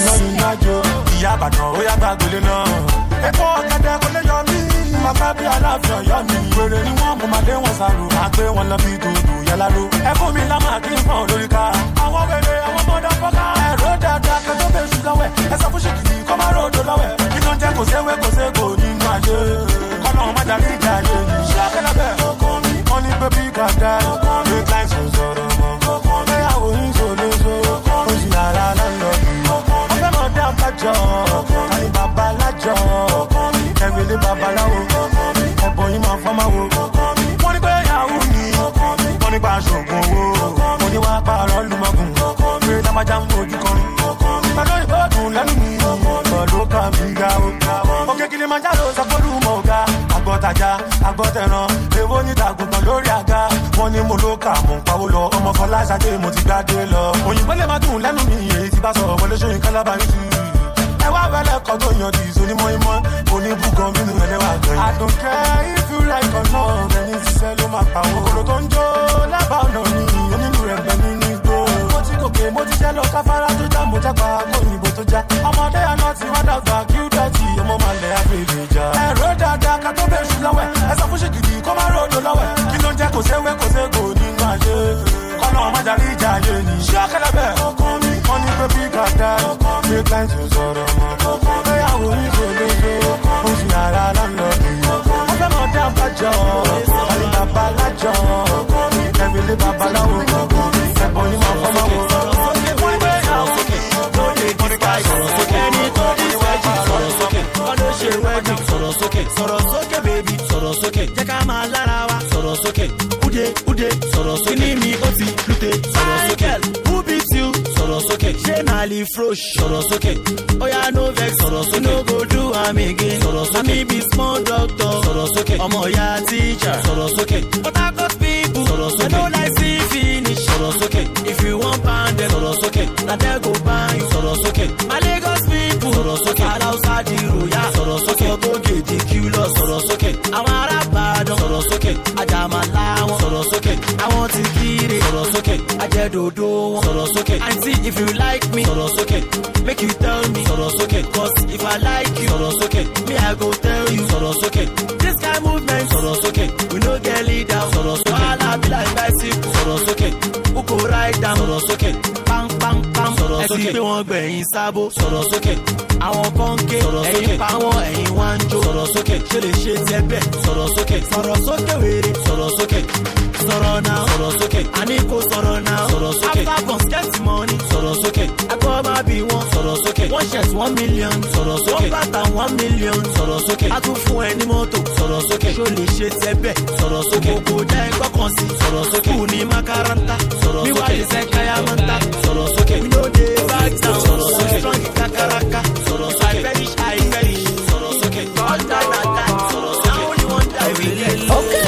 Agbọ́tẹ̀ràn, èwo ní tàgùntàn lórí àga. Wọ́n ní mo ló kà mọ̀ ń pawó lọ. Ọmọ Fọláṣadé mo ti gbádé lọ. Òyìnbó lè má dùn lẹ́nu mi, èyí ti bá sọ̀rọ̀ wọlé ṣóyìn kálábà ń sùn. Ẹ wá wẹ́lẹ̀ kan tó yan di ìsòní mọ́ímọ́. Oníbùkún bínú ẹlẹ́wà gan. I don't care if you like or not. Ẹni ṣiṣẹ́ ló máa pa owó. Kòkòrò tó ń jó lábàá ọ̀nà ni onílù rẹ̀ gbẹ̀ mí ní igbó. Mo ti gòkè, mo ti jẹ́ lọ káfárá tó já, mo jápa kóyìnbó tó já. Ọmọdé àná ti wá dàgbà kí ó dọ̀tí, ọmọ máa lẹ̀ àgbègbè já. Ẹ̀rọ dáadáa ká tó bẹ̀ ṣù lọ́wẹ̀. Ẹ sọ fún ṣèkìdì kó má ròdò lọ́wẹ̀. Kí ló ń jẹ́ kò séwé kò ségò nínú ayé? Kọ́nà ọmọ jàrí ìjà ayé ni. Ṣé ọ̀kẹ́lẹ́ bẹ̀? Wọ́n ní pé bí gàdá, bí client ò sọ̀rọ̀ mọ́. Bẹ́yàwó ìṣòlóṣo, oṣù yàrá lọ́lọ́dún. Wọ́n fẹ́ mọ̀ dá bàjọ́, àní bàbá lájọ́. Ẹ̀mílẹ̀ babaláwo, ẹ̀bọ̀ ni màá fọ́ máa wò. Wọ́n gbé ìyàwó sókè, lóde kíkà sọ̀rọ̀ sókè. Ẹni tó ní wẹ́jì sọ̀rọ̀ sókè. Wọ́n ló ṣe wẹ́jì sọ̀rọ̀ sókè. Sọ̀rọ̀ sókè bèbí sọ̀rọ̀ sókè. Jẹ́ ká máa lára wa sọ̀rọ̀ sókè. Ude sọ̀rọ̀ sókè. Kíní mi ó ti lùtè sọ̀rọ̀ sókè. Who beats you sọ̀rọ̀ sókè. Ṣé náà girl fresh. Sọ̀rọ̀ sókè. Oya no vex. Sọ̀rọ̀ sókè. No go do am again. Sọ̀rọ̀ sókè. Me be small doctor. Sọ̀rọ̀ sókè. Ọmọ ya teacher. Sọ̀rọ̀ sókè. But I got people. Sọ̀rọ̀ sókè. I no like see finish. Sọ̀rọ̀ sókè. If you want pound them. Sọ̀rọ̀ sókè. Na there go buy you. Sọ̀rọ̀ sókè. My Lagos people. Sọ̀rọ̀ sókè. Alausa di roya. Sọ̀rọ̀ sókè. Ọ̀tọ̀gẹ̀ di Q-Lọ. Sọ̀rọ̀ sókè. Àwọn ará Ìbàdàn. Sọ̀rọ̀ sókè. Àjàmàlà wọn. Sọ̀rọ̀ sókè. Àwọn ti Kiri. Sọ̀rọ̀ sókè. Ajẹ́dòdò wọn. Sọ̀rọ̀ sókè. Aunty if you like me. Sọ̀rọ̀ sókè. Make you tell me. Sọ̀rọ̀ sókè. Cause if I like you. Sọ̀rọ̀ sókè. Me I go tell you. Sọ̀rọ̀ sókè. This kind movement. Sọ̀rọ̀ sókè. We no get leader. Sọ̀rọ̀ sókè. Wahala be like bicycle. Sọ̀rọ̀ sókè. Who go ride down? Sọ̀rọ̀ sókè. Pam pam pam. Sọ̀rọ̀ sókè. Ẹ̀sìn pé wọ́n gbẹ̀yìn sábó. Sọ̀rọ̀ sókè. Àwọn kan ké. Sọ̀rọ̀ sókè. Ẹ̀yin pa wọ́n ẹ̀yin wá ń jó. Sọ̀rọ̀ sókè. Ṣé lè ṣe tiẹ̀ bẹ́ẹ̀? Sọ̀rọ̀ sókè. Sọ̀rọ̀ sókè wèrè. Sọ̀rọ̀ sókè. Sọ̀rọ̀ náà. Sọ̀rọ̀ sókè. Àní kò sọ̀rọ̀ náà. Sọ̀rọ̀ sókè. After boss get money. Sọ̀rọ̀ sókè. Akọ́ máa bí wọn. Sọ̀rọ̀ sókè. One shirt 1 million. Sọ̀rọ̀ sókè. One bàtà 1 million. Sọ̀rọ̀ sókè. A tún fún ẹ ní mọ́tò. Sọ̀rọ̀ sókè. Ṣó lè ṣe tiẹ̀ bẹ́ẹ̀? Sọ̀rọ̀ sókè. Kò jẹ́ ẹgbẹ́ kan sí. Sọ̀rọ̀ sókè. Kù ní makaranta. Sọ̀rọ̀ sókè. Mi wá lè sẹ́ káyà mọ́ta. Sọ̀rọ̀ sókè. We no dey back down. Sọ̀rọ̀ sókè. Strong kakaraka. Sọ̀rọ̀ sókè. I fetish, I fetish. Sọ̀rọ̀ sókè. All that. Sọ̀rọ̀ sókè. I only want that we get. Okay.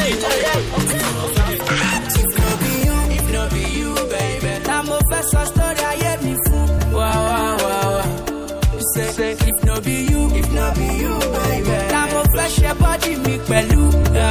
If no be you, baby. Now my first story I hear me fool. Wow. You say if no be you, baby. Now my flesh your body me pẹ̀lú.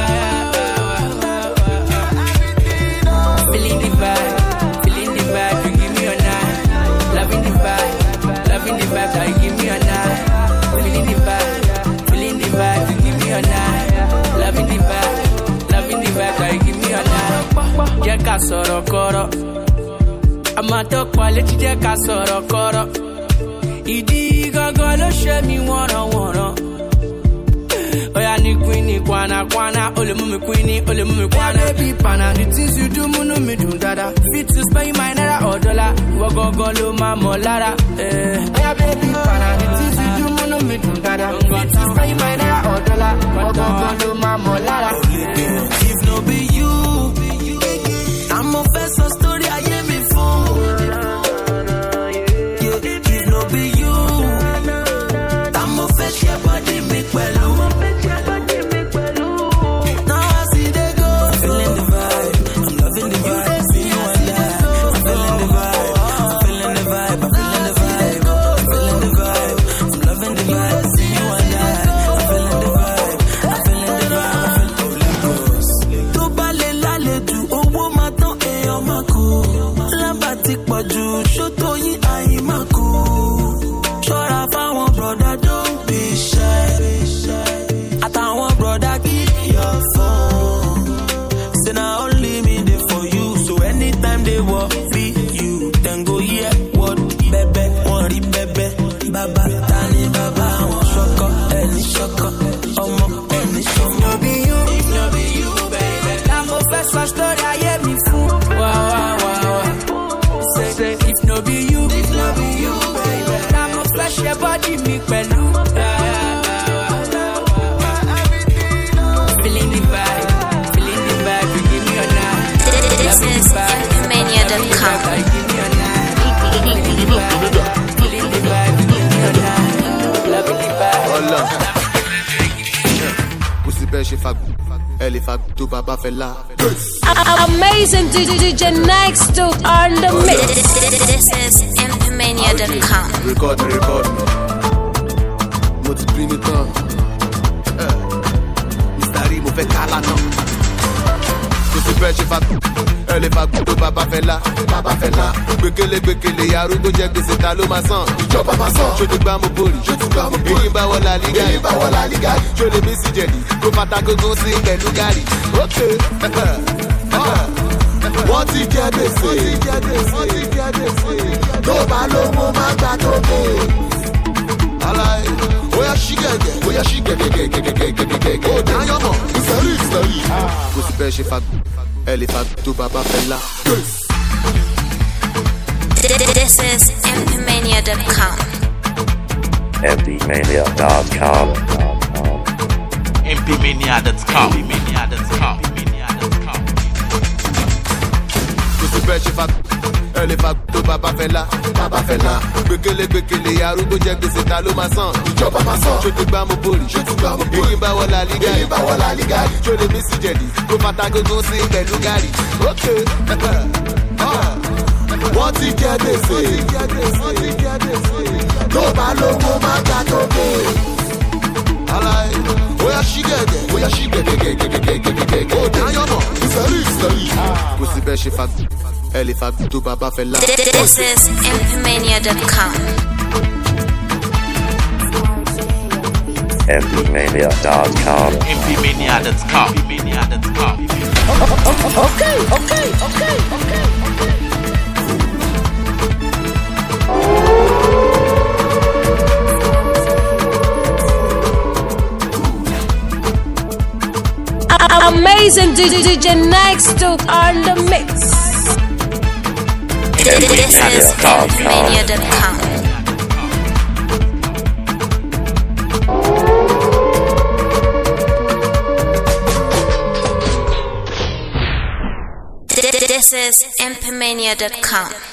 Feeling the vibe, you give me a night. Loving the vibe, that you give me a night. Feeling the vibe, you give me a night. Loving the vibe, that you give me a night. Jẹ́ ká sọ̀rọ̀ kọ́rọ̀, àmàtọ́pọ̀ létí jẹ́ ká sọ̀rọ̀ kọ́rọ̀. Ìdí gangan ló ṣe mí wọ̀nrọ̀wọ̀nrọ̀. Oya ni queenie kwana, ó lè mú mi queenie, ó lè mú mi kwana. Baby pana, the things you do múnú mi dùn dáadáa. Fit to spend my naira or dollar, ìwọ gangan ló máa mọ̀ lára. Oya baby pana, the things you do múnú mi dùn dáadáa. Fit to spend my naira or dollar, ìwọ gangan ló máa mọ̀ lára. If no be you, I'm a first story I hear me for. If no be you, I'm a first your body me pẹ̀lú. Now I see they go. Feeling the vibe, I'm loving the vibe. See you and I, I'm feeling the vibe. I'm feeling the vibe, I'm feeling the vibe. I'm feeling the vibe, I'm loving the vibe. See you and I, I'm feeling the vibe. I'm feeling the vibe, I'm feeling the vibe. Tó bá lè lálẹ́ jù, owó máa tán èèyàn máa kú. Lábà ti pọ̀ jù, ṣótó yín àyè máa kú. Ṣọ́ra fáwọn brọ̀dá don't be shy. Àtàwọn brọ̀dá keep your phone. Say na only me dey for you, so anytime they walk be you. Then go hear what bẹ́bẹ́, wọ́n rí bẹ́bẹ́. Bàbá ta ni bàbá wọn? Ṣọkọ ẹni ṣọkọ, ọmọ ẹni ṣọmọ. If no be you, baby. Now my first story I hear me fool. Wow. Say if no be you, baby. Now my flesh your body me pẹ̀lú. Feeling the vibe, you give me a night. This is Impymania.com. Feeling the vibe, you give me a night. Loving the vibe. Kò sí bẹ́ẹ̀ ṣe fagbọ́, ẹ lè fagbọ́ tó bàbá fẹ́ lá. Amazing DJ Next on the mix. This is Impymania.com. Record. Mo ti bínú tán. Mr. Rí mo fẹ́ kálá náà. Kò sí bẹ́ẹ̀ ṣe fagbọ́, ẹ lè fagbọ́ tó bàbá fẹ́ lá. Gbẹ̀kẹ̀lé arúgbó jẹ́ gbèsè ta ló máa san. Ìjọba máa san. Ṣojú gbá mo borí. Èyí bá wọlá lígàrí. Ṣo lè mí sí jẹ̀lì. Kó fata gógó sí pẹ̀lú gàrí. Okay. Wọ́n ti jẹ gbèsè. Tó bá lówó máa gbà tó bò. Aláì, oya ṣí gẹ̀gẹ̀. Ó dáyọ̀ mọ̀, ìsẹ̀rí. Kò sí bẹ́ẹ̀ ṣe fagbọ́, ẹ lè fagbọ́ tó bàbá fẹ́ lá. This is Impymania.com. Impymania.com. Impymania.com. Kò sí bẹ́ẹ̀ ṣe fagbọ́, Elle est pas de Baba Fela, Baba Fela. Bekele, arúgbó jẹ gbèsè ta ló máa san. Ìjọba máa san. Ṣé o ti gbá mo bòrì? Ṣé o ti gbá mo bòrì? Èyí bá wọlá lígàrí. Èyí bá wọlá lígàrí. Ṣé o lè mí sí jẹ̀dí? Kó fatagogo sí pẹ̀lú gàrí. Ok. Wọ́n ti jẹ́ gbèsè. Tó bá lówó máa gbà tó bè. Oya ṣí gẹ̀gẹ̀. Oya ṣí gẹ̀gẹ̀. Ó dáyọ̀ mọ̀. Ìsẹ̀rí. Kò sí bẹ́ẹ̀ ṣe fagbó. Elle est Fab to Baba Fela. This is mpmania.com. mpmania.com. mpmania.com. Okay. Amazing DJ Next to on the mix. This is mpmania.com. This is mpmania.com.